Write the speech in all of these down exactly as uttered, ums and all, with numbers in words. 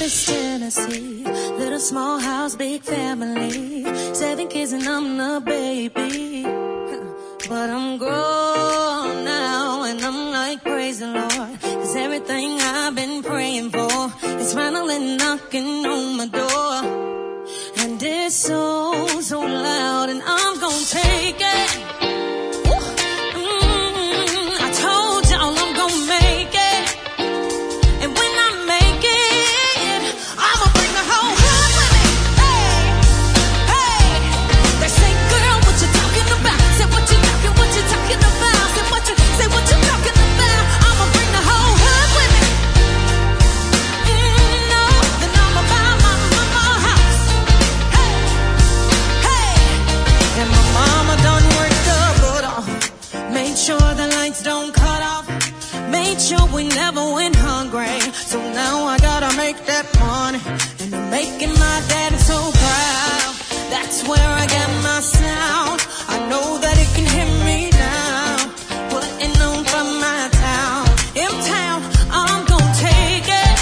Memphis, Tennessee. Little small house, big family. Seven kids and I'm the baby. But I'm grown now and I'm like, praise the Lord. Cause everything I've been praying for is finally knocking on my door. And it's so, so loud and I'm gonna take it. Sure the lights don't cut off. Made sure we never went hungry. So now I gotta make that money, and I'm making my daddy so proud. That's where I get my sound. I know that it can hear me now. Putting on for my town. In town, I'm gonna take it.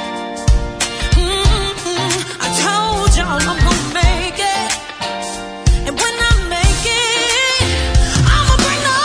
Mm-hmm. I told y'all I'm gonna make it. And when I make it, I'ma bring the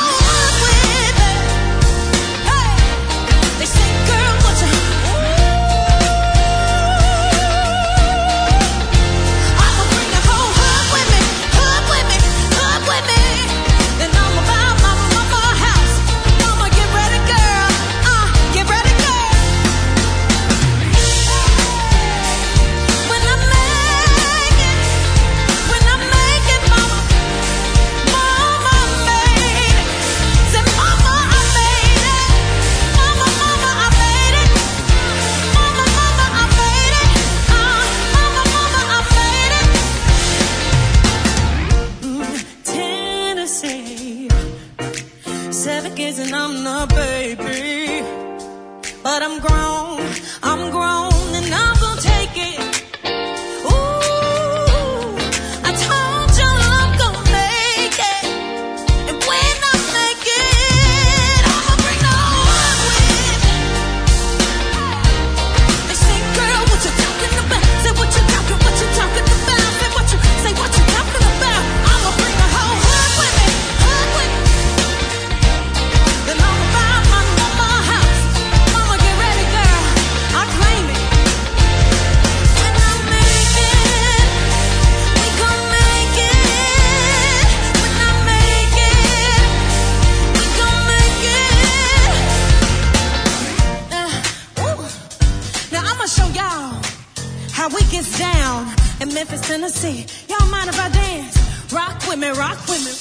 seven kids and I'm the baby. But I'm grown, I'm grown and I'm gonna take it. Ooh, I told you I'm gonna make it. And when I make it, I'ma bring the whole with me. They say, girl, what you talking about? Say what you talking, what you talking about? Say what you, say what you talking about? I'ma bring the whole hood with me, hood with me. Then I'ma buy my mama a house. Mama, get ready, girl. I claim it. When I make it, we gon' make it. When I make it, we gon' make it. Uh, ooh. Now I'ma show y'all how we gets down in Memphis, Tennessee. Y'all mind if I dance? Rock with me, rock with me.